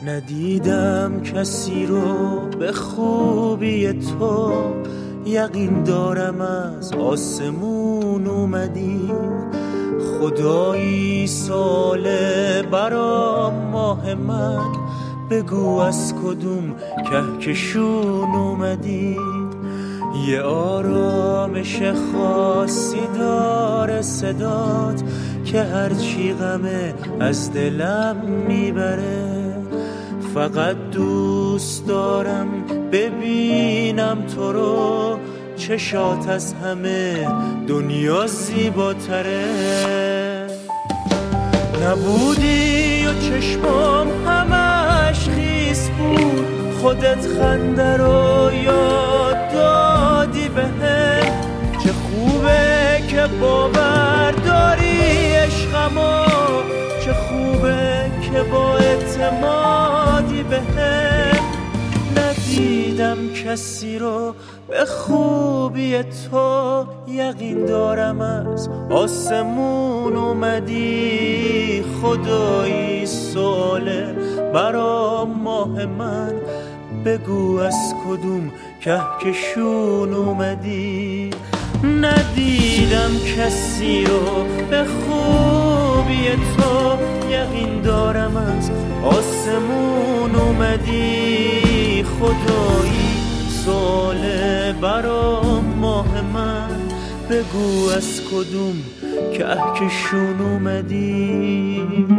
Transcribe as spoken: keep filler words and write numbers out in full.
ندیدم کسی رو به خوبی تو، یقین دارم از آسمون اومدی. خدایی ساله برا ماه من، بگو از کدوم کهکشون اومدی. یه آرامش خاصی داره صدات که هرچی غمه از دلم میبره. فقط دوست دارم ببینم تو رو، چشات از همه دنیا زیباتره. نبودی و چشمام همش خیس بود، خودت خنده رو یاد دادی بهم. چه خوبه که باور داری عشقمو، چه خوبه که با اعتمادی بهم. ندیدم کسی رو به خوبی تو، یقین دارم از آسمون اومدی. خدایی ساله برا ماه من، بگو از کدوم کهکشون اومدی. ندیدم کسی رو به خوبی تو، یقین دارم از آسمون اومدی. خدایی ساله برا ماه من، بگو از کدوم کهکشون اومدی.